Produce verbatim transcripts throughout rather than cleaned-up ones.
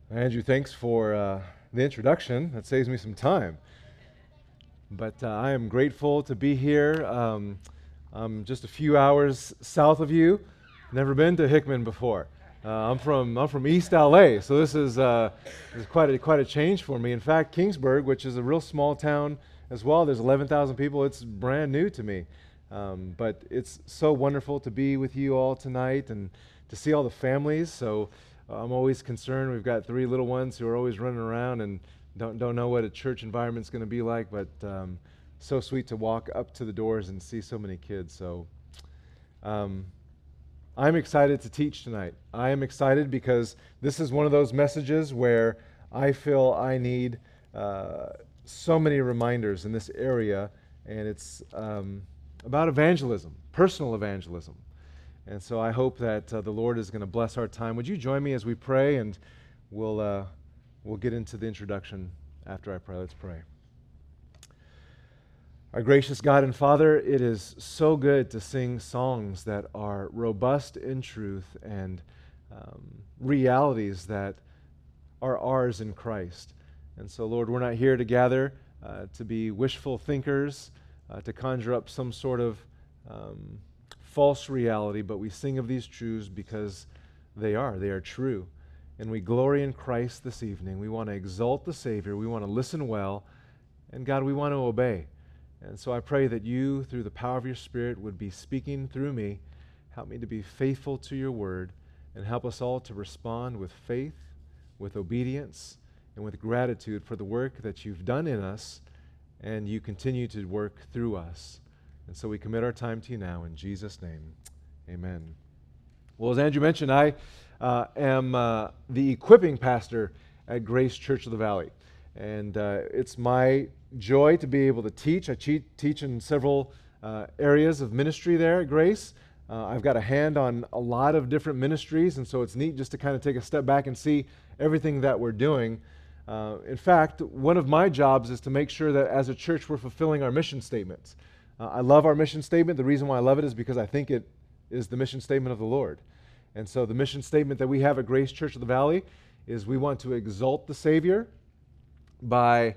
Andrew, thanks for uh, the introduction. That saves me some time. But uh, I am grateful to be here. Um, I'm just a few hours south of you. Never been to Hickman before. Uh, I'm from I'm from East L A, so this is uh, this is quite a quite a change for me. In fact, Kingsburg, which is a real small town as well, there's eleven thousand people. It's brand new to me, um, but it's so wonderful to be with you all tonight and to see all the families. So uh, I'm always concerned. We've got three little ones who are always running around and don't don't know what a church environment's going to be like, but um, so sweet to walk up to the doors and see so many kids. So. Um, I'm excited to teach tonight. I am excited because this is one of those messages where I feel I need uh, so many reminders in this area, and it's um, about evangelism, personal evangelism. And so I hope that uh, the Lord is going to bless our time. Would you join me as we pray, and we'll uh, we'll get into the introduction after I pray. Let's pray. Our gracious God and Father, it is so good to sing songs that are robust in truth and um, realities that are ours in Christ. And so, Lord, we're not here to gather uh, to be wishful thinkers, uh, to conjure up some sort of um, false reality, but we sing of these truths because they are. They are true. And we glory in Christ this evening. We want to exalt the Savior. We want to listen well. And God, we want to obey. And so I pray that you, through the power of your Spirit, would be speaking through me. Help me to be faithful to your word, and help us all to respond with faith, with obedience, and with gratitude for the work that you've done in us, and you continue to work through us. And so we commit our time to you now in Jesus' name. Amen. Well, as Andrew mentioned, I uh, am uh, the equipping pastor at Grace Church of the Valley. And uh, it's my joy to be able to teach. I che- teach in several uh, areas of ministry there at Grace. Uh, I've got a hand on a lot of different ministries, and so it's neat just to kind of take a step back and see everything that we're doing. Uh, in fact, one of my jobs is to make sure that as a church we're fulfilling our mission statements. Uh, I love our mission statement. The reason why I love it is because I think it is the mission statement of the Lord. And so the mission statement that we have at Grace Church of the Valley is we want to exalt the Savior by,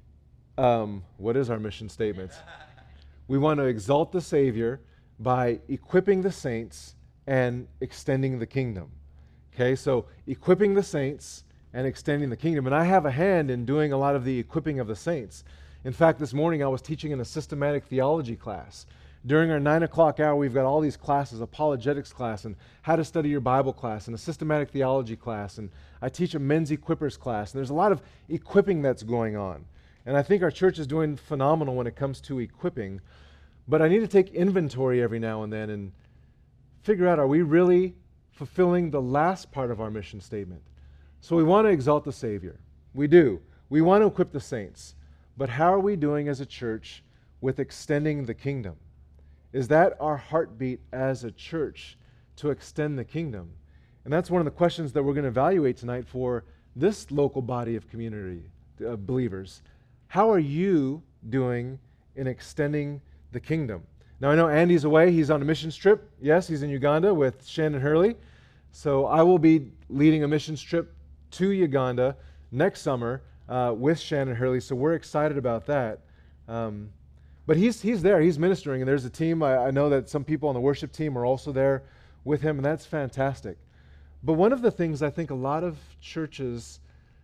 um, what is our mission statement? We want to exalt the Savior by equipping the saints and extending the kingdom. Okay, so equipping the saints and extending the kingdom. And I have a hand in doing a lot of the equipping of the saints. In fact, this morning I was teaching in a systematic theology class. During our nine o'clock hour, we've got all these classes, apologetics class, and how to study your Bible class, and a systematic theology class, and I teach a men's equippers class, and there's a lot of equipping that's going on. And I think our church is doing phenomenal when it comes to equipping, but I need to take inventory every now and then and figure out, are we really fulfilling the last part of our mission statement? So we want to exalt the Savior. We do. We want to equip the saints. But how are we doing as a church with extending the kingdom? Is that our heartbeat as a church to extend the kingdom? And that's one of the questions that we're going to evaluate tonight for this local body of community uh, believers. How are you doing in extending the kingdom? Now, I know Andy's away. He's on a missions trip. Yes, he's in Uganda with Shannon Hurley. So I will be leading a missions trip to Uganda next summer uh, with Shannon Hurley. So we're excited about that. Um, But he's he's there, he's ministering, and there's a team. I, I know that some people on the worship team are also there with him, and that's fantastic. But one of the things I think a lot of churches,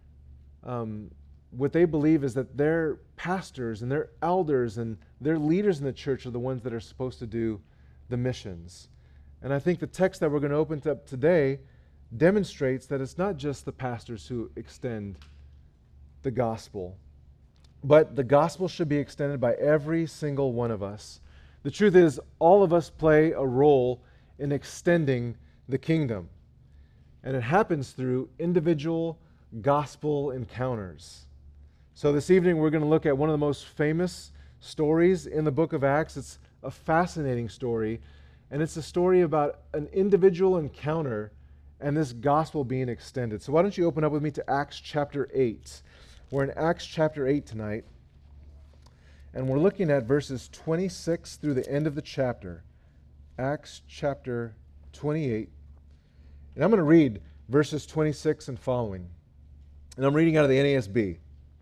um, what they believe is that their pastors and their elders and their leaders in the church are the ones that are supposed to do the missions. And I think the text that we're going to open up today demonstrates that it's not just the pastors who extend the gospel, but the gospel should be extended by every single one of us. The truth is, all of us play a role in extending the kingdom. And it happens through individual gospel encounters. So this evening we're going to look at one of the most famous stories in the book of Acts. It's a fascinating story, and it's a story about an individual encounter and this gospel being extended. So why don't you open up with me to Acts chapter eight. We're in Acts chapter eight tonight, and we're looking at verses twenty-six through the end of the chapter. Acts chapter twenty-eight. And I'm going to read verses twenty-six and following. And I'm reading out of the N A S B.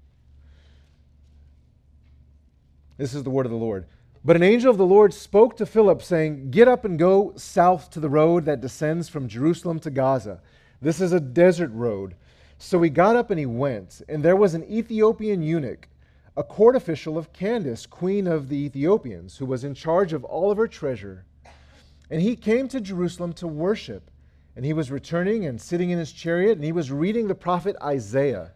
This is the word of the Lord. But an angel of the Lord spoke to Philip, saying, "Get up and go south to the road that descends from Jerusalem to Gaza. This is a desert road." So he got up and he went. And there was an Ethiopian eunuch, a court official of Candace, queen of the Ethiopians, who was in charge of all of her treasure. And he came to Jerusalem to worship. And he was returning and sitting in his chariot, and he was reading the prophet Isaiah.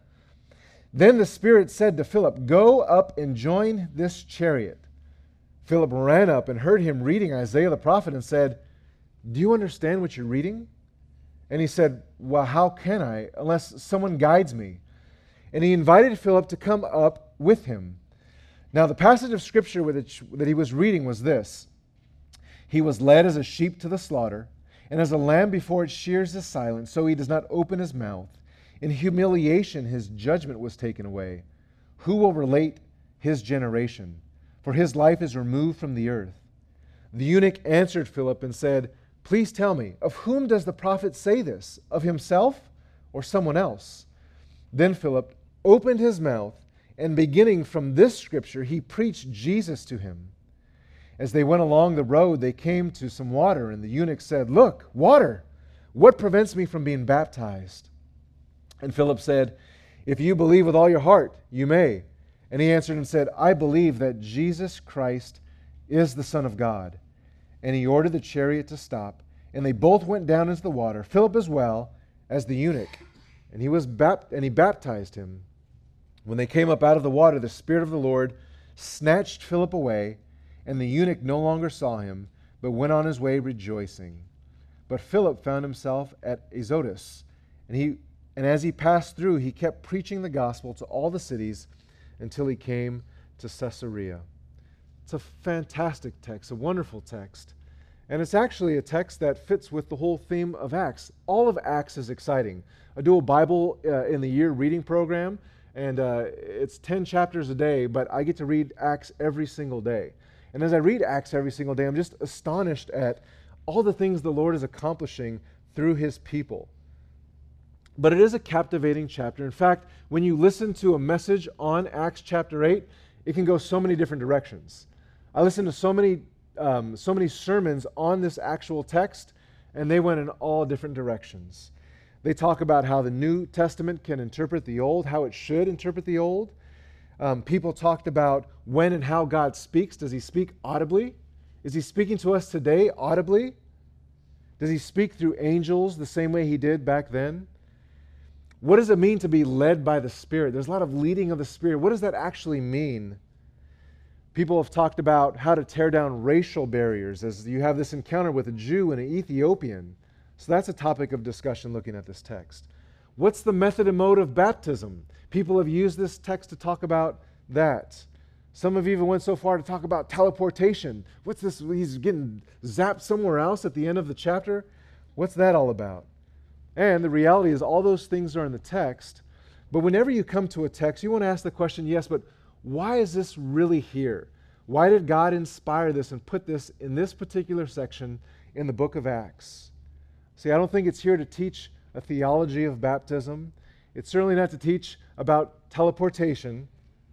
Then the Spirit said to Philip, "Go up and join this chariot." Philip ran up and heard him reading Isaiah the prophet and said, "Do you understand what you're reading?" And he said, "Well, how can I, unless someone guides me?" And he invited Philip to come up with him. Now the passage of Scripture which, that he was reading was this: "He was led as a sheep to the slaughter, and as a lamb before its shears is silent, so he does not open his mouth. In humiliation his judgment was taken away. Who will relate his generation? For his life is removed from the earth." The eunuch answered Philip and said, "Please tell me, of whom does the prophet say this? Of himself or someone else?" Then Philip opened his mouth, and beginning from this scripture, he preached Jesus to him. As they went along the road, they came to some water, and the eunuch said, "Look, water! What prevents me from being baptized?" And Philip said, "If you believe with all your heart, you may." And he answered and said, "I believe that Jesus Christ is the Son of God." And he ordered the chariot to stop, and they both went down into the water, Philip as well as the eunuch. And he was bapt- and he baptized him. When they came up out of the water, the Spirit of the Lord snatched Philip away, and the eunuch no longer saw him, but went on his way rejoicing. But Philip found himself at Azotus, and he and as he passed through, he kept preaching the gospel to all the cities until he came to Caesarea. It's a fantastic text, a wonderful text. And it's actually a text that fits with the whole theme of Acts. All of Acts is exciting. I do a Bible uh, in the year reading program, and uh, it's ten chapters a day, but I get to read Acts every single day. And as I read Acts every single day, I'm just astonished at all the things the Lord is accomplishing through his people. But it is a captivating chapter. In fact, when you listen to a message on Acts chapter eight, it can go so many different directions. I listened to so many, um, so many sermons on this actual text, and they went in all different directions. They talk about how the New Testament can interpret the Old, how it should interpret the Old. Um, people talked about when and how God speaks. Does he speak audibly? Is he speaking to us today audibly? Does he speak through angels the same way he did back then? What does it mean to be led by the Spirit? There's a lot of leading of the Spirit. What does that actually mean? People have talked about how to tear down racial barriers as you have this encounter with a Jew and an Ethiopian. So that's a topic of discussion looking at this text. What's the method and mode of baptism? People have used this text to talk about that. Some have even went so far to talk about teleportation. What's this? He's getting zapped somewhere else at the end of the chapter. What's that all about? And the reality is all those things are in the text, but whenever you come to a text, you want to ask the question, yes, but why is this really here? Why did God inspire this and put this in this particular section in the book of Acts? See, I don't think it's here to teach a theology of baptism. It's certainly not to teach about teleportation.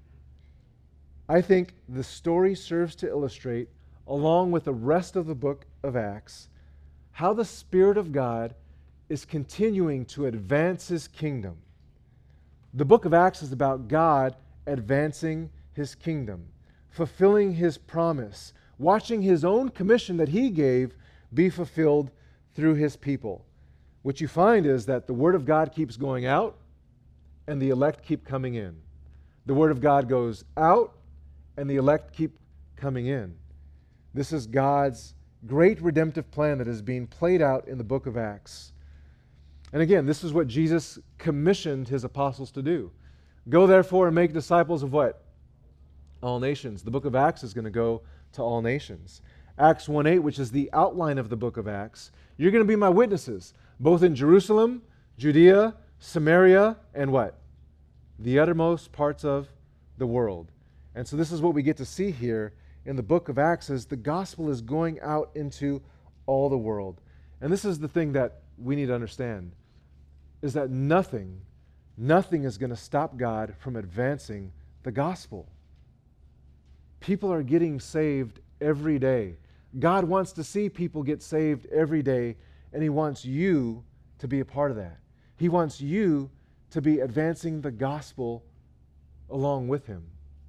I think the story serves to illustrate, along with the rest of the book of Acts, how the Spirit of God is continuing to advance his kingdom. The book of Acts is about God advancing his kingdom, fulfilling his promise, watching his own commission that he gave be fulfilled through his people. What you find is that the word of God keeps going out and the elect keep coming in. The word of God goes out and the elect keep coming in. This is God's great redemptive plan that is being played out in the book of Acts. And again, this is what Jesus commissioned his apostles to do. Go therefore and make disciples of what? All nations. The book of Acts is going to go to all nations. Acts one eight, which is the outline of the book of Acts. You're going to be my witnesses, both in Jerusalem, Judea, Samaria, and what? The uttermost parts of the world. And so this is what we get to see here in the book of Acts, is the gospel is going out into all the world. And this is the thing that we need to understand, is that nothing, nothing is going to stop God from advancing the gospel. People are getting saved every day. God wants to see people get saved every day, and He wants you to be a part of that. He wants you to be advancing the gospel along with Him.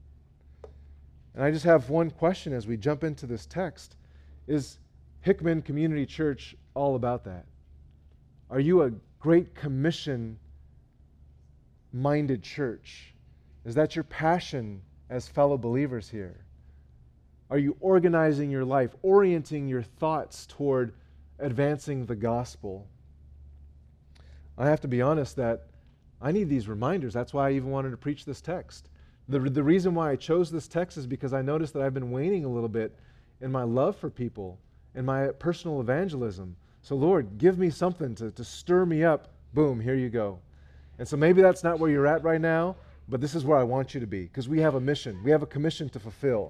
And I just have one question as we jump into this text. Is Hickman Community Church all about that? Are you a Great Commission-minded church? Is that your passion as fellow believers here? Are you organizing your life, orienting your thoughts toward advancing the gospel? I have to be honest that I need these reminders. That's why I even wanted to preach this text. The, the reason why I chose this text is because I noticed that I've been waning a little bit in my love for people and my personal evangelism. So Lord, give me something to, to stir me up. Boom, here you go. And so maybe that's not where you're at right now, but this is where I want you to be, because we have a mission. We have a commission to fulfill.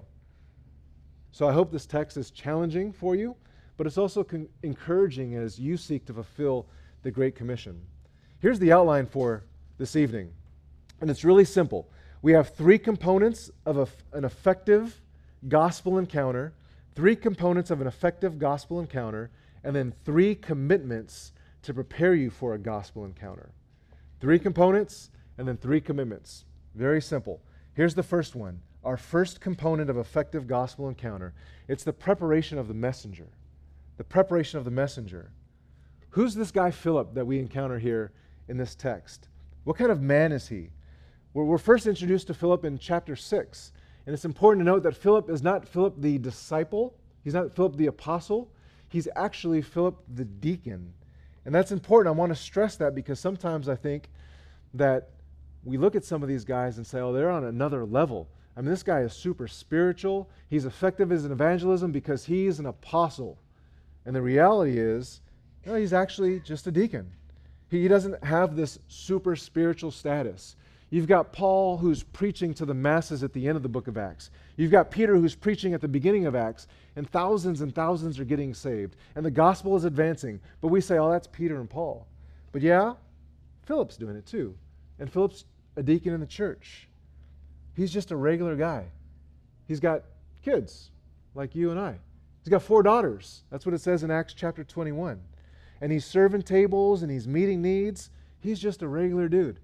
So I hope this text is challenging for you, but it's also con- encouraging as you seek to fulfill the Great Commission. Here's the outline for this evening, and it's really simple. We have three components of a, an effective gospel encounter, three components of an effective gospel encounter, and then three commitments to prepare you for a gospel encounter. Three components and then three commitments. Very simple. Here's the first one. Our first component of effective gospel encounter. It's the preparation of the messenger. The preparation of the messenger. Who's this guy Philip that we encounter here in this text? What kind of man is he? We're, we're first introduced to Philip in chapter six. And it's important to note that Philip is not Philip the disciple. He's not Philip the apostle. He's actually Philip the deacon. And that's important. I want to stress that because sometimes I think that we look at some of these guys and say, oh, they're on another level. I mean, this guy is super spiritual. He's effective as an evangelism because he's an apostle. And the reality is, no, he's actually just a deacon. He, he doesn't have this super spiritual status. You've got Paul who's preaching to the masses at the end of the book of Acts. You've got Peter who's preaching at the beginning of Acts, and thousands and thousands are getting saved. And the gospel is advancing. But we say, oh, that's Peter and Paul. But yeah, Philip's doing it too. And Philip's a deacon in the church. He's just a regular guy. He's got kids like you and I. He's got four daughters. That's what it says in Acts chapter twenty-one. And he's serving tables and he's meeting needs. He's just a regular dude.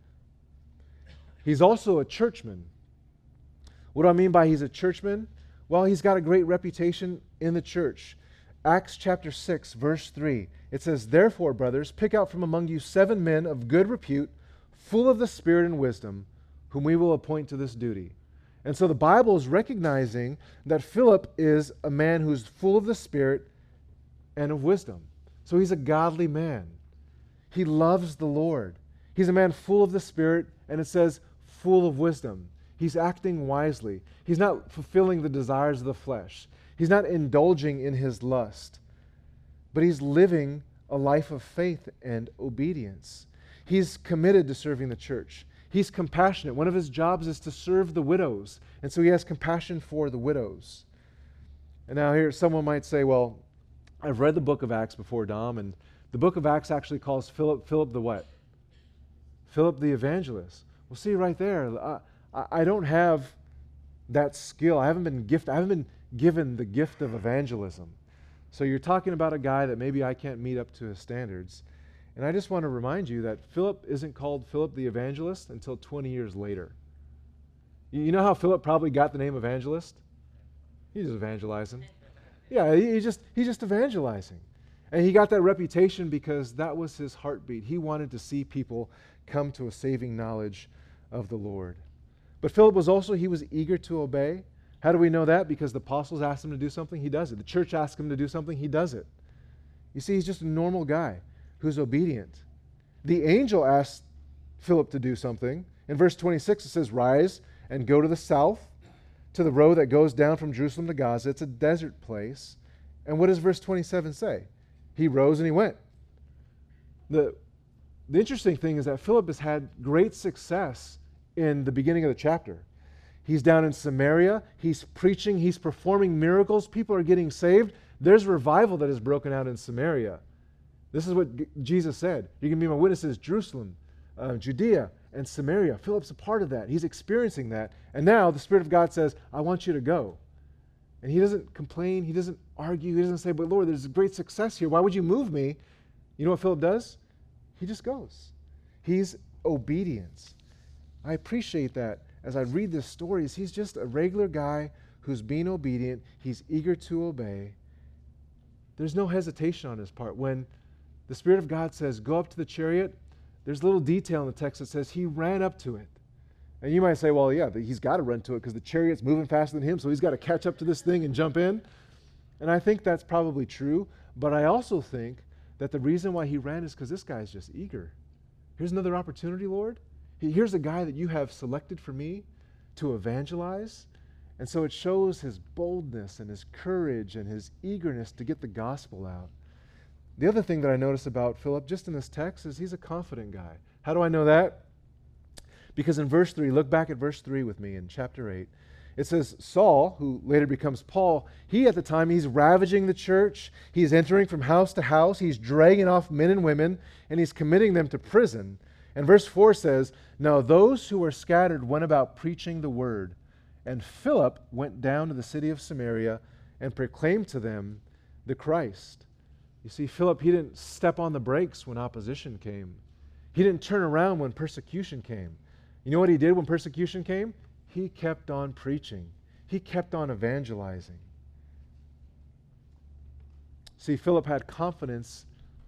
He's also a churchman. What do I mean by he's a churchman? Well, he's got a great reputation in the church. Acts chapter six, verse three. It says, therefore, brothers, pick out from among you seven men of good repute, full of the Spirit and wisdom, whom we will appoint to this duty. And so the Bible is recognizing that Philip is a man who's full of the Spirit and of wisdom. So he's a godly man. He loves the Lord. He's a man full of the Spirit, and it says full of wisdom. He's acting wisely. He's not fulfilling the desires of the flesh. He's not indulging in his lust. But he's living a life of faith and obedience. He's committed to serving the church. He's compassionate. One of his jobs is to serve the widows. And so he has compassion for the widows. And now here, someone might say, well, I've read the book of Acts before, Dom, and the book of Acts actually calls Philip, Philip the what? Philip the evangelist. Well, see right there, I, I don't have that skill. I haven't been gifted. I haven't been given the gift of evangelism. So you're talking about a guy that maybe I can't meet up to his standards. And I just want to remind you that Philip isn't called Philip the evangelist until twenty years later. You know how Philip probably got the name evangelist? He's just evangelizing. Yeah, he, he just he's just evangelizing. And he got that reputation because that was his heartbeat. He wanted to see people come to a saving knowledge of the Lord. But Philip was also, he was eager to obey. How do we know that? Because the apostles asked him to do something, he does it. The church asked him to do something, he does it. You see, he's just a normal guy who's obedient. The angel asked Philip to do something. In verse twenty-six, it says, rise and go to the south, to the road that goes down from Jerusalem to Gaza. It's a desert place. And what does verse twenty-seven say? He rose and he went. The, the interesting thing is that Philip has had great success in the beginning of the chapter. He's down in Samaria. He's preaching. He's performing miracles. People are getting saved. There's revival that has broken out in Samaria. This is what G- Jesus said. You can be my witnesses, Jerusalem, uh, Judea, and Samaria. Philip's a part of that. He's experiencing that. And now the Spirit of God says, I want you to go. And he doesn't complain. He doesn't argue. He doesn't say, but Lord, there's great success here. Why would you move me? You know what Philip does? He just goes. He's obedience. I appreciate that as I read this story. He's just a regular guy who's being obedient. He's eager to obey. There's no hesitation on his part. When the Spirit of God says, go up to the chariot, there's a little detail in the text that says he ran up to it. And you might say, well, yeah, he's got to run to it because the chariot's moving faster than him, so he's got to catch up to this thing and jump in. And I think that's probably true, but I also think that the reason why he ran is because this guy's just eager. Here's another opportunity, Lord. Here's a guy that you have selected for me to evangelize. And so it shows his boldness and his courage and his eagerness to get the gospel out. The other thing that I notice about Philip, just in this text, is he's a confident guy. How do I know that? Because in verse three, look back at verse three with me in chapter eight. It says Saul, who later becomes Paul, he at the time, he's ravaging the church. He's entering from house to house. He's dragging off men and women, and he's committing them to prison. And verse four says, now those who were scattered went about preaching the word. And Philip went down to the city of Samaria and proclaimed to them the Christ. You see, Philip, he didn't step on the brakes when opposition came. He didn't turn around when persecution came. You know what he did when persecution came? He kept on preaching. He kept on evangelizing. See, Philip had confidence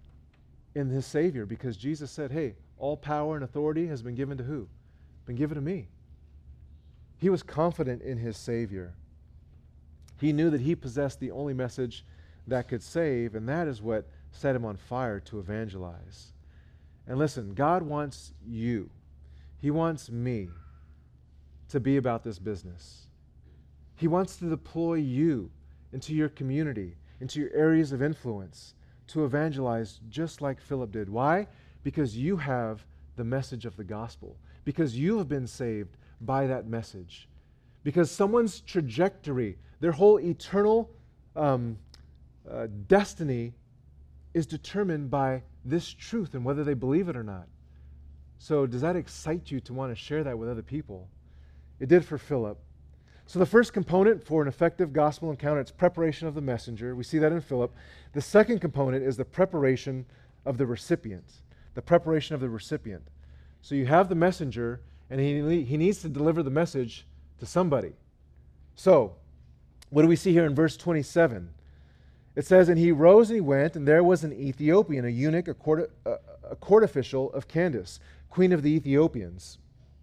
in his Savior because Jesus said, hey, all power and authority has been given to who? Been given to me. He was confident in his Savior. He knew that he possessed the only message that could save, and that is what set him on fire to evangelize. And listen, God wants you, He wants me to be about this business. He wants to deploy you into your community, into your areas of influence, to evangelize just like Philip did. Why? Because you have the message of the gospel. Because you have been saved by that message. Because someone's trajectory, their whole eternal um, uh, destiny is determined by this truth and whether they believe it or not. So does that excite you to want to share that with other people? It did for Philip. So the first component for an effective gospel encounter is preparation of the messenger. We see that in Philip. The second component is the preparation of the recipient. The preparation of the recipient. So you have the messenger, and he, he needs to deliver the message to somebody. So, what do we see here in verse twenty-seven? It says, and he rose and he went, and there was an Ethiopian, a eunuch, a court, a, a court official of Candace, queen of the Ethiopians,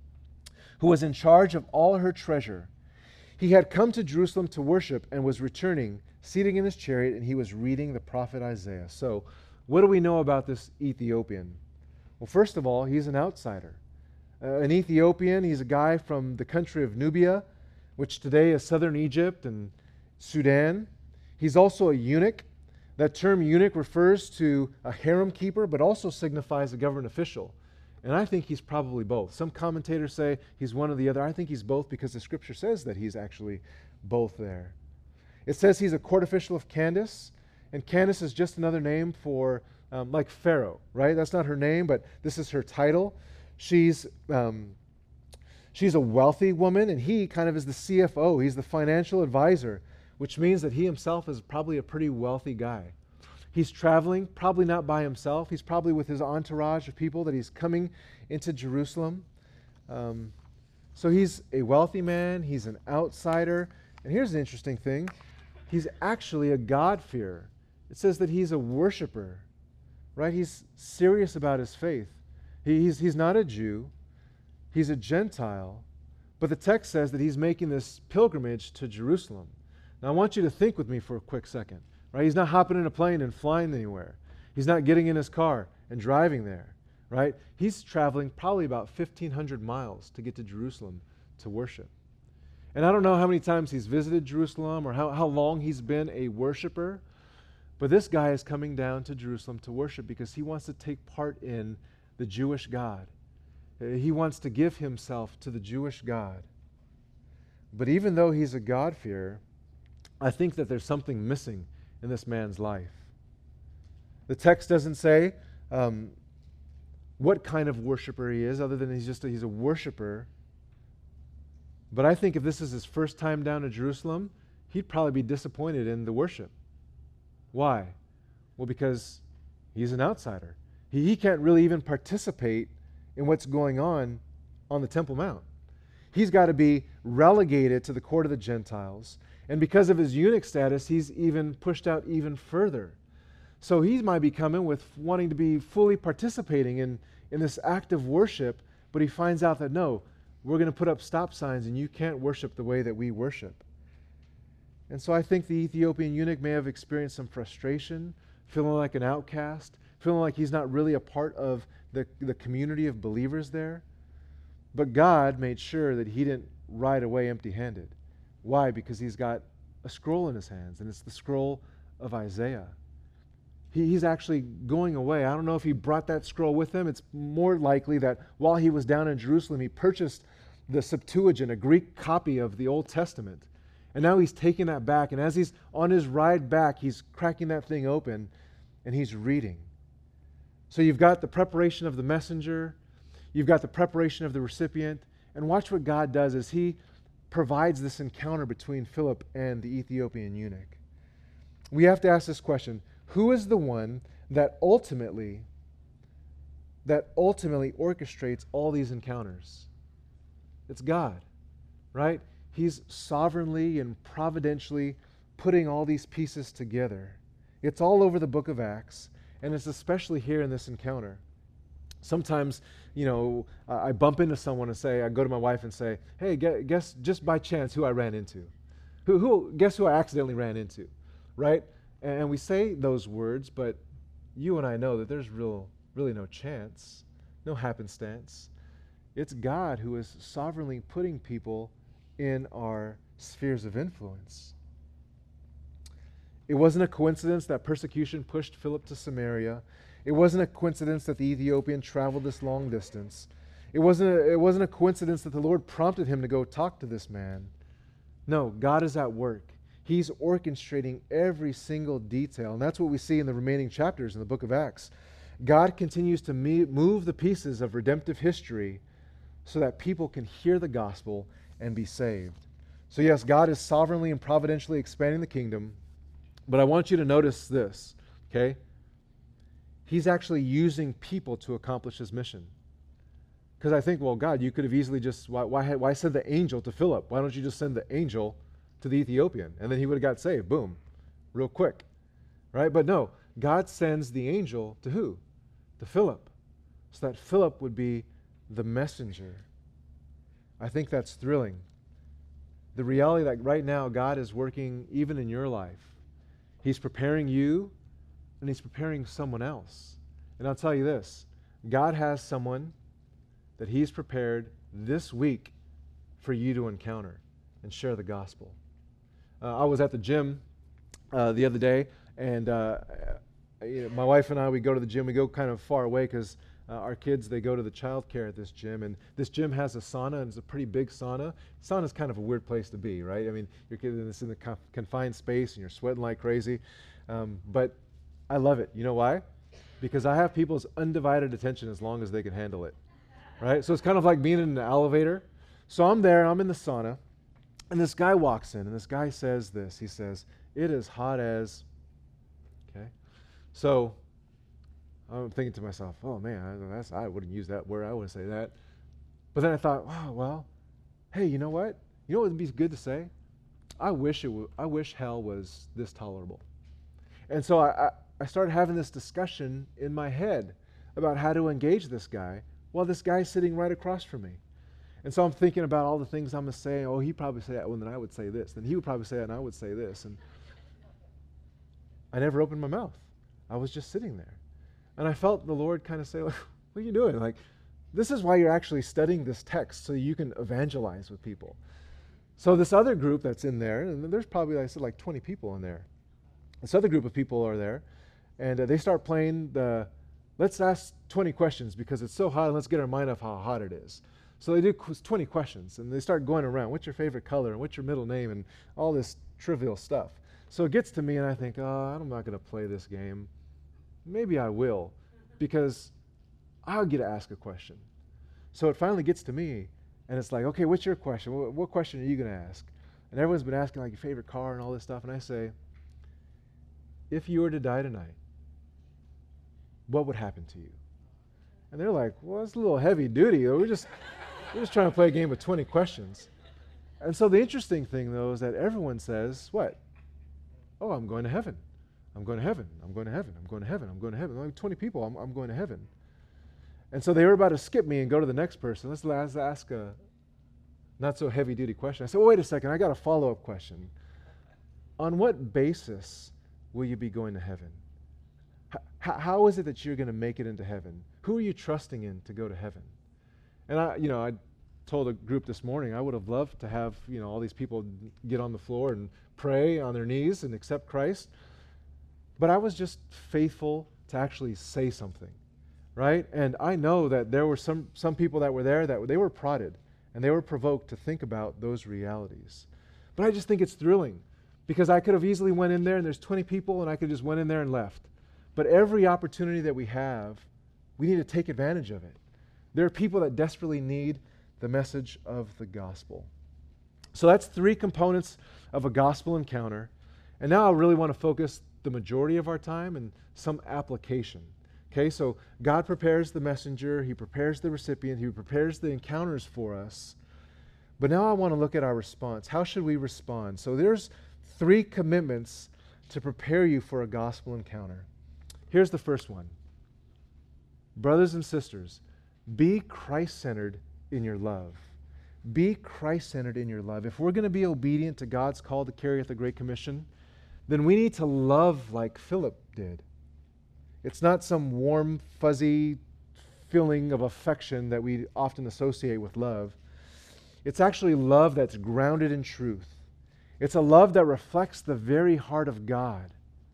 who was in charge of all her treasure. He had come to Jerusalem to worship and was returning, seating in his chariot, and he was reading the prophet Isaiah. So, what do we know about this Ethiopian? Well, first of all, he's an outsider. Uh, an Ethiopian, he's a guy from the country of Nubia, which today is southern Egypt and Sudan. He's also a eunuch. That term eunuch refers to a harem keeper, but also signifies a government official. And I think he's probably both. Some commentators say he's one or the other. I think he's both because the scripture says that he's actually both there. It says he's a court official of Candace, and Candace is just another name for, um, like Pharaoh, right? That's not her name, but this is her title. She's um, she's a wealthy woman, and he kind of is the C F O. He's the financial advisor, which means that he himself is probably a pretty wealthy guy. He's traveling, probably not by himself. He's probably with his entourage of people that he's coming into Jerusalem. Um, so he's a wealthy man. He's an outsider. And here's an interesting thing. He's actually a God-fearer. It says that he's a worshiper, right? He's serious about his faith. He, he's, he's not a Jew. He's a Gentile. But the text says that he's making this pilgrimage to Jerusalem. Now, I want you to think with me for a quick second. Right? He's not hopping in a plane and flying anywhere. He's not getting in his car and driving there. Right? He's traveling probably about fifteen hundred miles to get to Jerusalem to worship. And I don't know how many times he's visited Jerusalem or how, how long he's been a worshiper, but this guy is coming down to Jerusalem to worship because he wants to take part in the Jewish God. He wants to give himself to the Jewish God. But even though he's a God-fearer, I think that there's something missing in this man's life. The text doesn't say um, what kind of worshiper he is, other than he's just a, he's a worshiper. But I think if this is his first time down to Jerusalem, he'd probably be disappointed in the worship. Why? Well, because he's an outsider. He, he can't really even participate in what's going on on the Temple Mount. He's got to be relegated to the court of the Gentiles. And because of his eunuch status, he's even pushed out even further. So he might be coming with wanting to be fully participating in, in this act of worship, but he finds out that no, we're going to put up stop signs and you can't worship the way that we worship. And so I think the Ethiopian eunuch may have experienced some frustration, feeling like an outcast, feeling like he's not really a part of the, the community of believers there. But God made sure that he didn't ride away empty-handed. Why? Because he's got a scroll in his hands, and it's the scroll of Isaiah. He, he's actually going away. I don't know if he brought that scroll with him. It's more likely that while he was down in Jerusalem, he purchased the Septuagint, a Greek copy of the Old Testament. And now he's taking that back, and as he's on his ride back, he's cracking that thing open, and he's reading. So you've got the preparation of the messenger, you've got the preparation of the recipient, and watch what God does as he provides this encounter between Philip and the Ethiopian eunuch. We have to ask this question: who is the one that ultimately that ultimately orchestrates all these encounters? It's God, right? He's sovereignly and providentially putting all these pieces together. It's all over the book of Acts, and it's especially here in this encounter. Sometimes, you know, uh, I bump into someone and say, I go to my wife and say, hey, guess just by chance who I ran into. Who, who, guess who I accidentally ran into, right? And we say those words, but you and I know that there's real, really no chance, no happenstance. It's God who is sovereignly putting people in our spheres of influence. It wasn't a coincidence that persecution pushed Philip to Samaria. It wasn't a coincidence that the Ethiopian traveled this long distance. It wasn't a, it wasn't a coincidence that the Lord prompted him to go talk to this man. No, God is at work. He's orchestrating every single detail, and that's what we see in the remaining chapters in the book of Acts. God continues to me- move the pieces of redemptive history so that people can hear the gospel and be saved. So yes, God is sovereignly and providentially expanding the kingdom, but I want you to notice this, okay? He's actually using people to accomplish his mission. Because I think, well, God, you could have easily just, why, why, why send the angel to Philip? Why don't you just send the angel to the Ethiopian? And then he would have got saved, boom, real quick, right? But no, God sends the angel to who? To Philip, so that Philip would be the messenger. I think that's thrilling. The reality that right now God is working even in your life. He's preparing you, and he's preparing someone else. And I'll tell you this, God has someone that he's prepared this week for you to encounter and share the gospel. Uh, I was at the gym uh, the other day, and uh, you know, my wife and I, we go to the gym. We go kind of far away because uh, our kids, they go to the child care at this gym, and this gym has a sauna, and it's a pretty big sauna. Sauna's kind of a weird place to be, right? I mean, you're in this in the conf- confined space, and you're sweating like crazy, um, but I love it. You know why? Because I have people's undivided attention as long as they can handle it, right? So it's kind of like being in an elevator. So I'm there, I'm in the sauna, and this guy walks in, and this guy says this. He says, it is hot as, okay? So I'm thinking to myself, oh man, I, that's, I wouldn't use that word, I wouldn't say that. But then I thought, oh, well, hey, you know what? You know what would be good to say? I wish it w- I wish hell was this tolerable. And so I, I, I started having this discussion in my head about how to engage this guy while this guy's sitting right across from me. And so I'm thinking about all the things I'm going to say. Oh, he'd probably say that, well, then I would say this. Then he would probably say that, and I would say this. And I never opened my mouth. I was just sitting there. And I felt the Lord kind of say, like, what are you doing? Like, this is why you're actually studying this text, so you can evangelize with people. So this other group that's in there, and there's probably, like I said, like twenty people in there. This other group of people are there, and uh, they start playing the, let's ask twenty questions because it's so hot, and let's get our mind off how hot it is. So they do twenty questions, and they start going around, what's your favorite color, and what's your middle name, and all this trivial stuff. So it gets to me, and I think, oh, I'm not going to play this game. Maybe I will, because I'll get to ask a question. So it finally gets to me, and it's like, okay, what's your question? What, what question are you going to ask? And everyone's been asking like your favorite car and all this stuff, and I say, if you were to die tonight, what would happen to you? And they're like, well, it's a little heavy duty. We're just, we're just trying to play a game of twenty questions. And so the interesting thing, though, is that everyone says, what? Oh, I'm going to heaven. I'm going to heaven. I'm going to heaven. I'm going to heaven. I'm going to heaven. Like twenty people, I'm, I'm going to heaven. And so they were about to skip me and go to the next person. Let's, let's ask a not so heavy duty question. I said, well, wait a second. I got a follow-up question. On what basis will you be going to heaven? H- how is it that you're going to make it into heaven? Who are you trusting in to go to heaven? And I, you know, I told a group this morning I would have loved to have, you know, all these people get on the floor and pray on their knees and accept Christ. But I was just faithful to actually say something, right? And I know that there were some, some people that were there that they were prodded and they were provoked to think about those realities. But I just think it's thrilling because I could have easily went in there and there's twenty people and I could just went in there and left. But every opportunity that we have, we need to take advantage of it. There are people that desperately need the message of the gospel. So that's three components of a gospel encounter. And now I really want to focus the majority of our time in some application. Okay, so God prepares the messenger, He prepares the recipient, He prepares the encounters for us. But now I want to look at our response. How should we respond? So there's three commitments to prepare you for a gospel encounter. Here's the first one. Brothers and sisters, be Christ-centered in your love. Be Christ-centered in your love. If we're going to be obedient to God's call to carry out the Great Commission, then we need to love like Philip did. It's not some warm, fuzzy feeling of affection that we often associate with love. It's actually love that's grounded in truth. It's a love that reflects the very heart of God.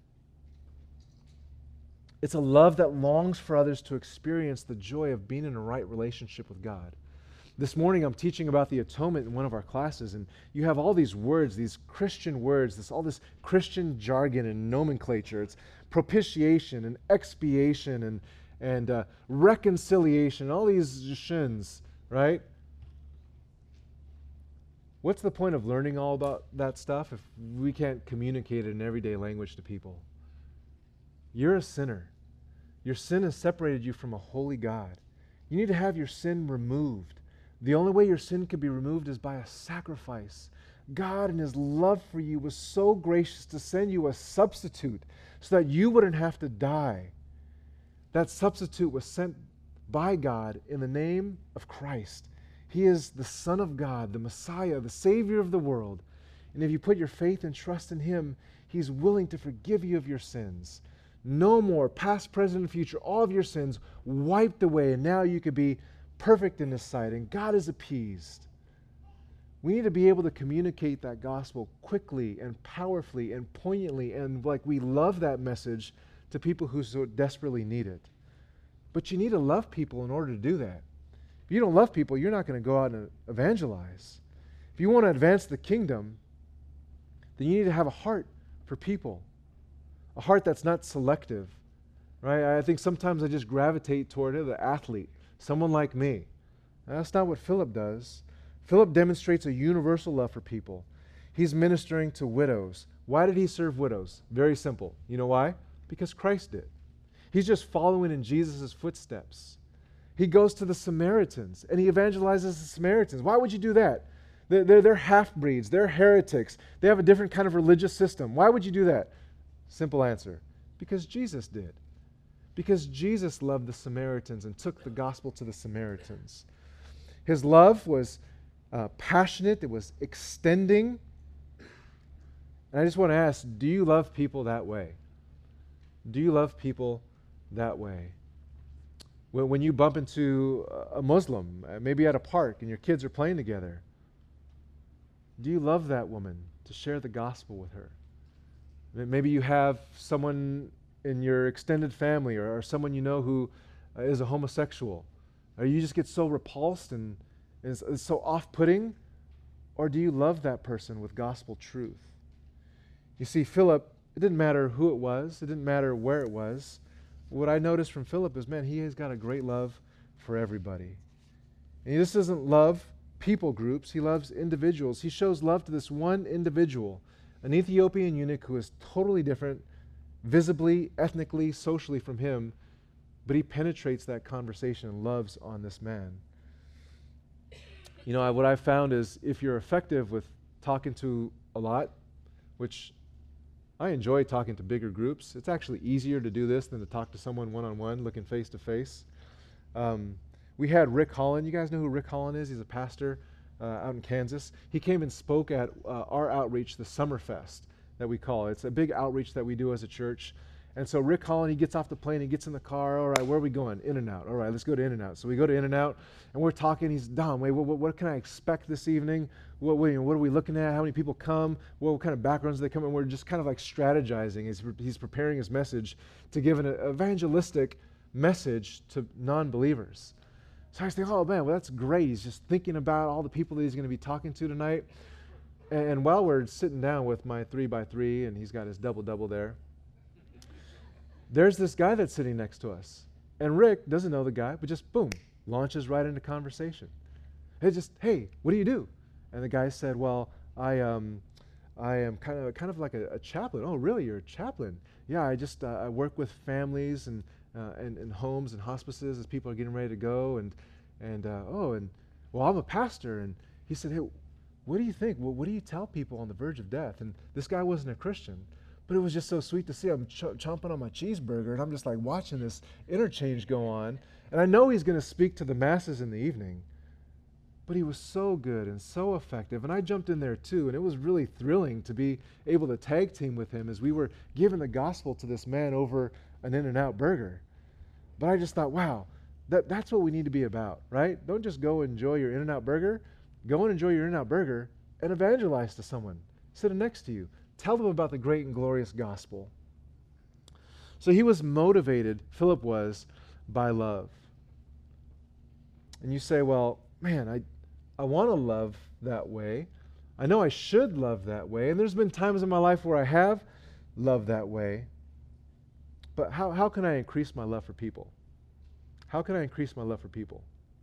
It's a love that longs for others to experience the joy of being in a right relationship with God. This morning I'm teaching about the atonement in one of our classes, and you have all these words, these Christian words, this all this Christian jargon and nomenclature. It's propitiation and expiation and, and uh, reconciliation, all these shins, right? What's the point of learning all about that stuff if we can't communicate it in everyday language to people? You're a sinner. Your sin has separated you from a holy God. You need to have your sin removed. The only way your sin can be removed is by a sacrifice. God, in His love for you, was so gracious to send you a substitute so that you wouldn't have to die. That substitute was sent by God in the name of Christ. He is the Son of God, the Messiah, the Savior of the world. And if you put your faith and trust in Him, He's willing to forgive you of your sins. No more, past, present, and future, all of your sins wiped away, and now you could be perfect in His sight, and God is appeased. We need to be able to communicate that gospel quickly and powerfully and poignantly, and like we love that message to people who so desperately need it. But you need to love people in order to do that. If you don't love people, you're not going to go out and evangelize. If you want to advance the kingdom, then you need to have a heart for people, a heart that's not selective, right? I think sometimes I just gravitate toward it, the athlete, someone like me. That's not what Philip does. Philip demonstrates a universal love for people. He's ministering to widows. Why did he serve widows? Very simple. You know why? Because Christ did. He's just following in Jesus' footsteps. He goes to the Samaritans and he evangelizes the Samaritans. Why would you do that? They're, they're, they're half-breeds. They're heretics. They have a different kind of religious system. Why would you do that? Simple answer. Because Jesus did. Because Jesus loved the Samaritans and took the gospel to the Samaritans. His love was uh, passionate. It was extending. And I just want to ask, do you love people that way? Do you love people that way? When, when you bump into a Muslim, uh, maybe at a park, and your kids are playing together, do you love that woman to share the gospel with her? Maybe you have someone in your extended family or, or someone you know who uh, is a homosexual. Or you just get so repulsed and, and it's, it's so off-putting? Or do you love that person with gospel truth? You see, Philip, it didn't matter who it was. It didn't matter where it was. what I noticed from Philip is, man, he has got a great love for everybody. And he just doesn't love people groups. He loves individuals. He shows love to this one individual, an Ethiopian eunuch who is totally different, visibly, ethnically, socially from him, but he penetrates that conversation and loves on this man. You know, I, what I've found is if you're effective with talking to a lot, which I enjoy talking to bigger groups. It's actually easier to do this than to talk to someone one-on-one, looking face to face. Um, we had Rick Holland. You guys know who Rick Holland is? He's a pastor uh, out in Kansas. He came and spoke at uh, our outreach, the Summerfest that we call it. It's a big outreach that we do as a church. And so Rick Holland, he gets off the plane, he gets in the car. All right, where are we going? In-N-Out. All right, let's go to In-N-Out. So we go to In-N-Out, and we're talking. He's, Dom, wait, what, what, what can I expect this evening? What, what, what are we looking at? How many people come? What, what kind of backgrounds do they come in? We're just kind of like strategizing. He's, he's preparing his message to give an evangelistic message to non-believers. So I was thinking, oh, man, well, that's great. He's just thinking about all the people that he's going to be talking to tonight. And, and while we're sitting down with my three by three, and he's got his double-double there, there's this guy that's sitting next to us. And Rick doesn't know the guy, but just, boom, launches right into conversation. It's just, hey, what do you do? And the guy said, well, I um, I am kind of kind of like a, a chaplain. Oh, really? You're a chaplain? Yeah, I just uh, I work with families and, uh, and and homes and hospices as people are getting ready to go. And and uh, oh, and well, I'm a pastor. And he said, hey, what do you think? Well, what do you tell people on the verge of death? And this guy wasn't a Christian. But it was just so sweet to see him ch- chomping on my cheeseburger, and I'm just like watching this interchange go on. And I know he's going to speak to the masses in the evening, but he was so good and so effective. And I jumped in there too, and it was really thrilling to be able to tag team with him as we were giving the gospel to this man over an In-N-Out burger. But I just thought, wow, that, that's what we need to be about, right? Don't just go enjoy your In-N-Out burger. Go and enjoy your In-N-Out burger and evangelize to someone sitting next to you. Tell them about the great and glorious gospel. So he was motivated, Philip was, by love. And you say, well, man, I, I want to love that way. I know I should love that way. And there's been times in my life where I have loved that way. But how, how can I increase my love for people? How can I increase my love for people?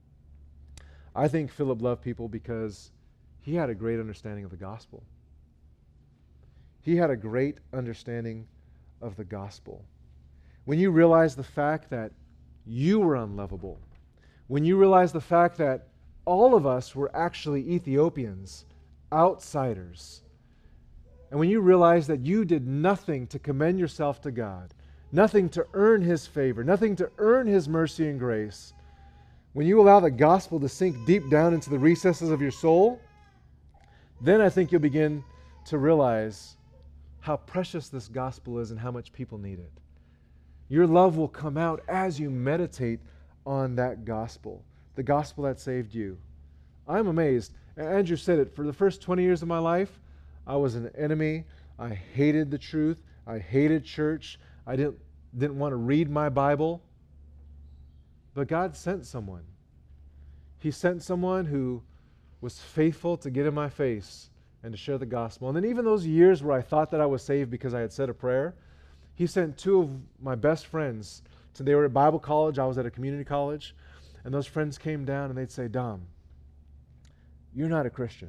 I think Philip loved people because he had a great understanding of the gospel. He had a great understanding of the gospel. When you realize the fact that you were unlovable, when you realize the fact that all of us were actually Ethiopians, outsiders, and when you realize that you did nothing to commend yourself to God, nothing to earn His favor, nothing to earn His mercy and grace, when you allow the gospel to sink deep down into the recesses of your soul, then I think you'll begin to realize how precious this gospel is and how much people need it. Your love will come out as you meditate on that gospel, the gospel that saved you. I'm amazed. Andrew said it. For the first twenty years of my life, I was an enemy. I hated the truth. I hated church. I didn't, didn't want to read my Bible. But God sent someone. He sent someone who was faithful to get in my face and to share the gospel. And then even those years where I thought that I was saved because I had said a prayer, He sent two of my best friends. So they were at Bible college. I was at a community college. And those friends came down and they'd say, Dom, you're not a Christian.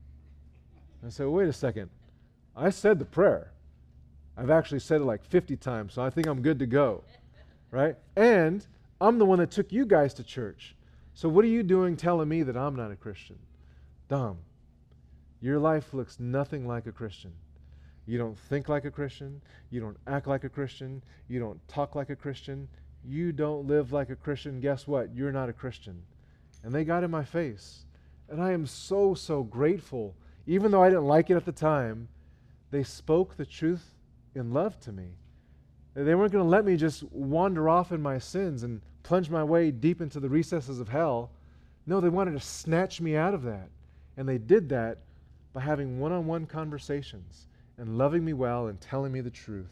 I said, well, wait a second. I said the prayer. I've actually said it like fifty times, so I think I'm good to go. Right? And I'm the one that took you guys to church. So what are you doing telling me that I'm not a Christian? Dom, your life looks nothing like a Christian. You don't think like a Christian. You don't act like a Christian. You don't talk like a Christian. You don't live like a Christian. Guess what? You're not a Christian. And they got in my face. And I am so, so grateful. Even though I didn't like it at the time, they spoke the truth in love to me. They weren't going to let me just wander off in my sins and plunge my way deep into the recesses of hell. No, they wanted to snatch me out of that. And they did that by having one-on-one conversations and loving me well and telling me the truth.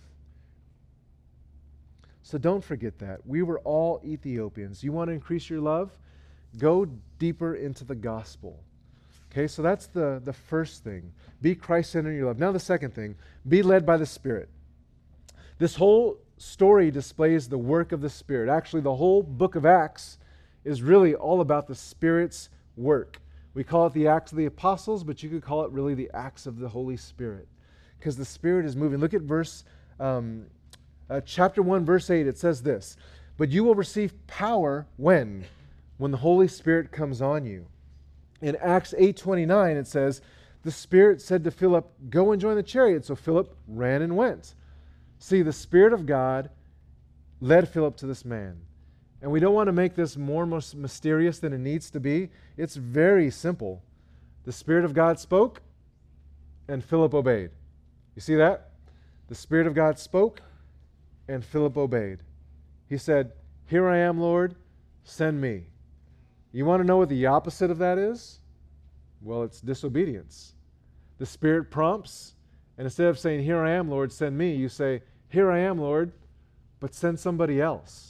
So don't forget that. We were all Ethiopians. You want to increase your love? Go deeper into the gospel. Okay, so that's the, the first thing. Be Christ-centered in your love. Now the second thing, be led by the Spirit. This whole story displays the work of the Spirit. Actually, the whole book of Acts is really all about the Spirit's work. We call it the Acts of the Apostles, but you could call it really the Acts of the Holy Spirit, because the Spirit is moving. Look at verse, um, uh, chapter one, verse eight. It says this, "But you will receive power when? When the Holy Spirit comes on you." In Acts eight twenty-nine, it says, "The Spirit said to Philip, 'Go and join the chariot.' So Philip ran and went." See, the Spirit of God led Philip to this man. And we don't want to make this more mysterious than it needs to be. It's very simple. The Spirit of God spoke, and Philip obeyed. You see that? The Spirit of God spoke, and Philip obeyed. He said, "Here I am, Lord, send me." You want to know what the opposite of that is? Well, it's disobedience. The Spirit prompts, and instead of saying, "Here I am, Lord, send me," you say, "Here I am, Lord, but send somebody else."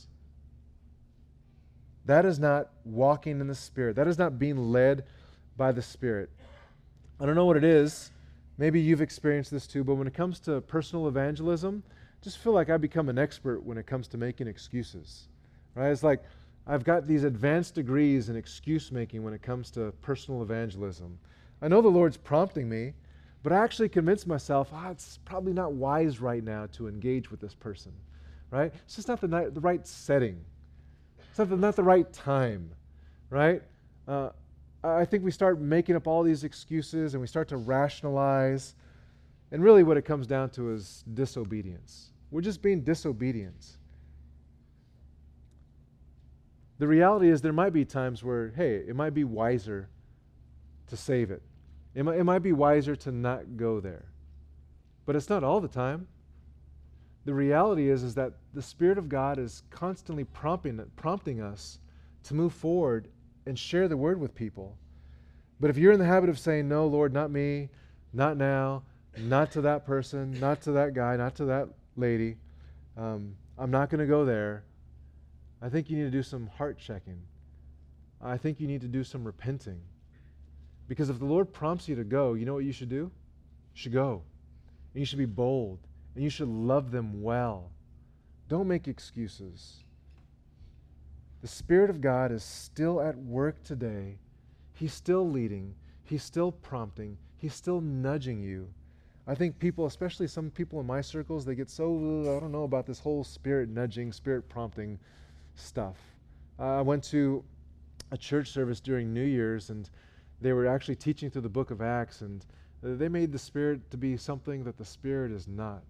That is not walking in the Spirit. That is not being led by the Spirit. I don't know what it is. Maybe you've experienced this too, but when it comes to personal evangelism, I just feel like I become an expert when it comes to making excuses. Right? It's like I've got these advanced degrees in excuse making when it comes to personal evangelism. I know the Lord's prompting me, but I actually convince myself, ah, it's probably not wise right now to engage with this person. Right? It's just not the, ni- the right setting. It's not the, not the right time, right? Uh, I think we start making up all these excuses and we start to rationalize. And really what it comes down to is disobedience. We're just being disobedient. The reality is there might be times where, hey, it might be wiser to save it. It might, it might be wiser to not go there. But it's not all the time. The reality is, is that the Spirit of God is constantly prompting, prompting us to move forward and share the word with people. But if you're in the habit of saying, "No, Lord, not me, not now, not to that person, not to that guy, not to that lady, um, I'm not going to go there," I think you need to do some heart checking. I think you need to do some repenting. Because if the Lord prompts you to go, you know what you should do? You should go. And you should be bold. And you should love them well. Don't make excuses. The Spirit of God is still at work today. He's still leading. He's still prompting. He's still nudging you. I think people, especially some people in my circles, they get so, I don't know about this whole Spirit nudging, Spirit prompting stuff. Uh, I went to a church service during New Year's, and they were actually teaching through the book of Acts, and they made the Spirit to be something that the Spirit is not.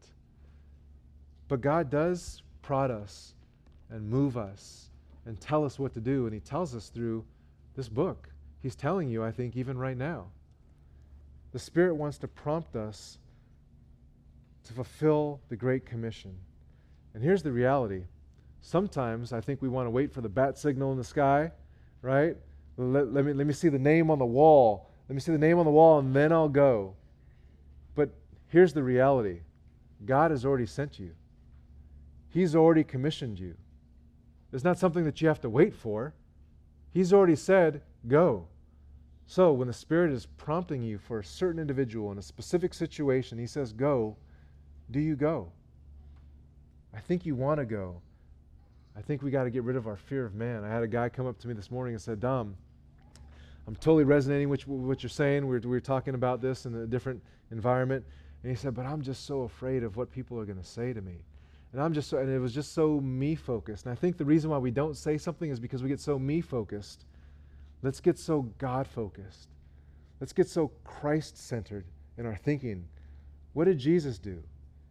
But God does prod us and move us and tell us what to do, and He tells us through this book. He's telling you, I think, even right now. The Spirit wants to prompt us to fulfill the Great Commission. And here's the reality. Sometimes I think we want to wait for the bat signal in the sky, right? Let, let me, let me see the name on the wall. Let me see the name on the wall, and then I'll go. But here's the reality. God has already sent you. He's already commissioned you. It's not something that you have to wait for. He's already said, go. So when the Spirit is prompting you for a certain individual in a specific situation, He says, go, do you go? I think you want to go. I think we got to get rid of our fear of man. I had a guy come up to me this morning and said, Dom, I'm totally resonating with what you're saying. We were, we were talking about this in a different environment. And he said, but I'm just so afraid of what people are going to say to me. And I'm just so, and it was just so me-focused. And I think the reason why we don't say something is because we get so me-focused. Let's get so God-focused. Let's get so Christ-centered in our thinking. What did Jesus do?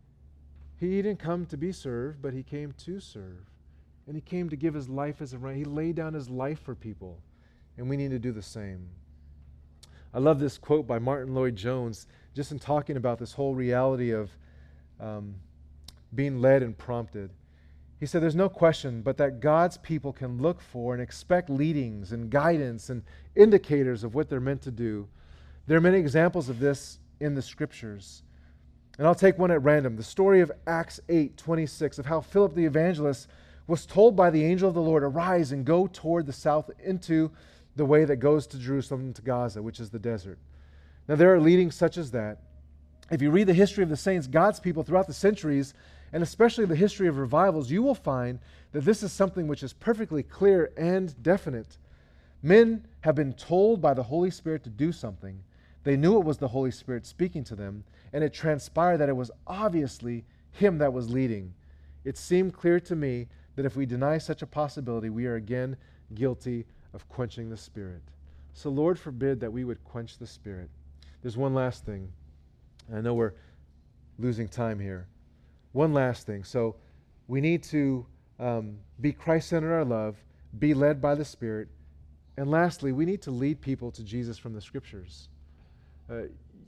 He didn't come to be served, but He came to serve. And He came to give His life as a ransom. He laid down His life for people. And we need to do the same. I love this quote by Martin Lloyd-Jones, just in talking about this whole reality of um, being led and prompted. He said, there's no question but that God's people can look for and expect leadings and guidance and indicators of what they're meant to do. There are many examples of this in the Scriptures. And I'll take one at random. The story of Acts eight twenty-six, of how Philip the evangelist was told by the angel of the Lord, arise and go toward the south into the way that goes to Jerusalem, to Gaza, which is the desert. Now there are leadings such as that. If you read the history of the saints, God's people throughout the centuries, and especially the history of revivals, you will find that this is something which is perfectly clear and definite. Men have been told by the Holy Spirit to do something. They knew it was the Holy Spirit speaking to them, and it transpired that it was obviously Him that was leading. It seemed clear to me that if we deny such a possibility, we are again guilty of quenching the Spirit. So Lord forbid that we would quench the Spirit. There's one last thing. I know we're losing time here. One last thing. So we need to um, be Christ-centered in our love, be led by the Spirit, and lastly, we need to lead people to Jesus from the Scriptures. Uh,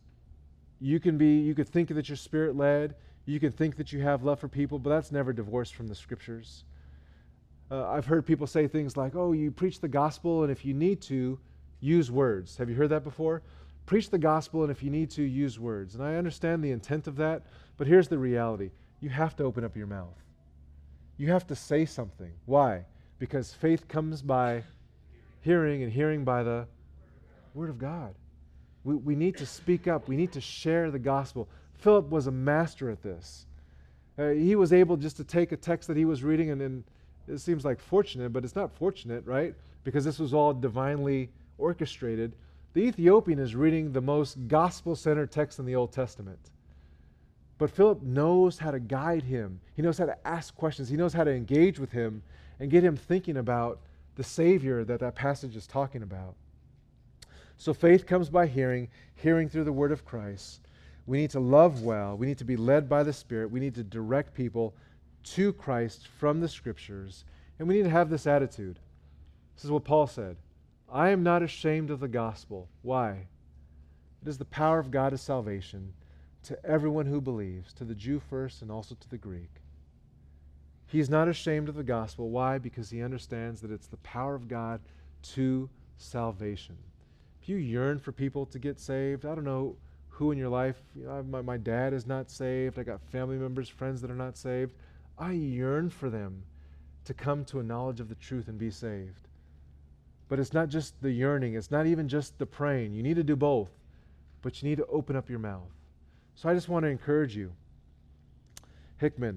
you can be, you could think that you're Spirit-led, you can think that you have love for people, but that's never divorced from the Scriptures. Uh, I've heard people say things like, oh, you preach the gospel, and if you need to, use words. Have you heard that before? Preach the gospel, and if you need to, use words. And I understand the intent of that, but here's the reality. You have to open up your mouth. You have to say something. Why? Because faith comes by hearing, and hearing by the Word of God. We, we need to speak up. We need to share the gospel. Philip was a master at this. Uh, he was able just to take a text that he was reading, and then it seems like fortunate, but it's not fortunate, right? Because this was all divinely orchestrated. The Ethiopian is reading the most gospel-centered text in the Old Testament. But Philip knows how to guide him. He knows how to ask questions. He knows how to engage with him and get him thinking about the Savior that that passage is talking about. So faith comes by hearing, hearing through the word of Christ. We need to love well. We need to be led by the Spirit. We need to direct people to Christ from the Scriptures. And we need to have this attitude. This is what Paul said. I am not ashamed of the gospel. Why? It is the power of God to salvation to everyone who believes, to the Jew first and also to the Greek. He is not ashamed of the gospel. Why? Because he understands that it's the power of God to salvation. If you yearn for people to get saved, I don't know who in your life, you know, my, my dad is not saved, I got family members, friends that are not saved. I yearn for them to come to a knowledge of the truth and be saved. But it's not just the yearning, it's not even just the praying. You need to do both, but you need to open up your mouth. So I just want to encourage you. Hickman,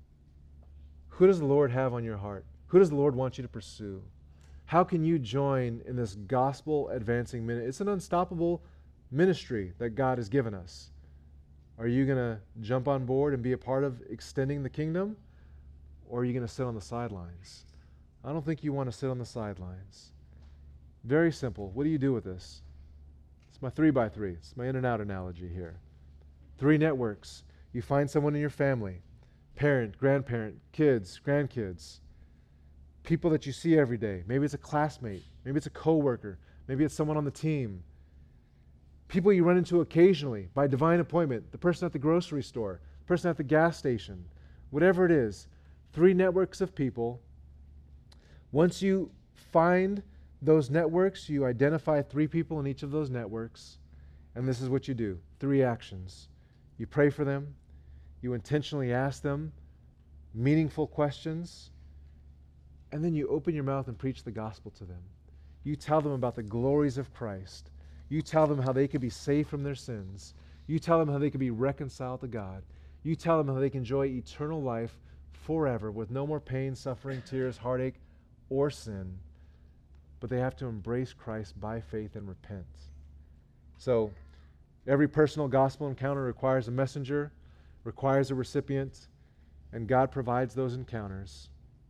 who does the Lord have on your heart? Who does the Lord want you to pursue? How can you join in this gospel advancing ministry? It's an unstoppable ministry that God has given us. Are you going to jump on board and be a part of extending the kingdom? Or are you going to sit on the sidelines? I don't think you want to sit on the sidelines. Very simple. What do you do with this? It's my three by three. It's my in and out analogy here. Three networks. You find someone in your family, parent, grandparent, kids, grandkids, people that you see every day. Maybe it's a classmate. Maybe it's a coworker. Maybe it's someone on the team. People you run into occasionally by divine appointment, the person at the grocery store, the person at the gas station, whatever it is. Three networks of people. Once you find those networks, you identify three people in each of those networks, and this is what you do. Three actions. You pray for them. You intentionally ask them meaningful questions, and then you open your mouth and preach the gospel to them. You tell them about the glories of Christ. You tell them how they could be saved from their sins. You tell them how they could be reconciled to God. You tell them how they can enjoy eternal life forever with no more pain, suffering, tears, heartache, or sin. But they have to embrace Christ by faith and repent. So, every personal gospel encounter requires a messenger, requires a recipient, and God provides those encounters.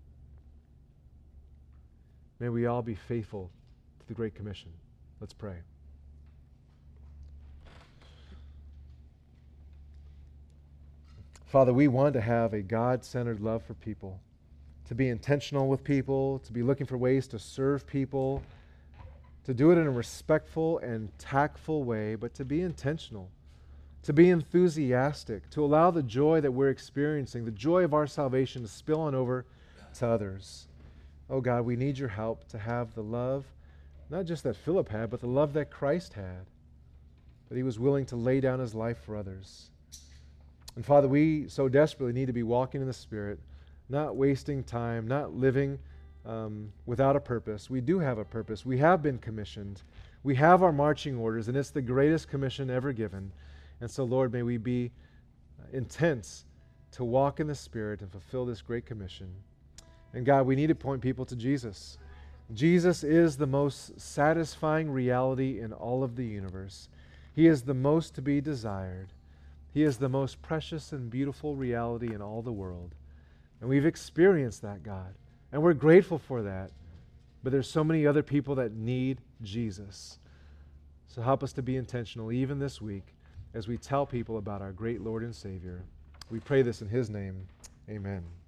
May we all be faithful to the Great Commission. Let's pray. Father, we want to have a God-centered love for people, to be intentional with people, to be looking for ways to serve people, to do it in a respectful and tactful way, but to be intentional, to be enthusiastic, to allow the joy that we're experiencing, the joy of our salvation, to spill on over to others. Oh God, we need your help to have the love, not just that Philip had, but the love that Christ had, that he was willing to lay down his life for others. And Father, we so desperately need to be walking in the Spirit, not wasting time, not living um, without a purpose. We do have a purpose. We have been commissioned. We have our marching orders, and it's the greatest commission ever given. And so, Lord, may we be intense to walk in the Spirit and fulfill this great commission. And God, we need to point people to Jesus. Jesus is the most satisfying reality in all of the universe. He is the most to be desired. He is the most precious and beautiful reality in all the world. And we've experienced that, God. And we're grateful for that. But there's so many other people that need Jesus. So help us to be intentional even this week as we tell people about our great Lord and Savior. We pray this in His name. Amen.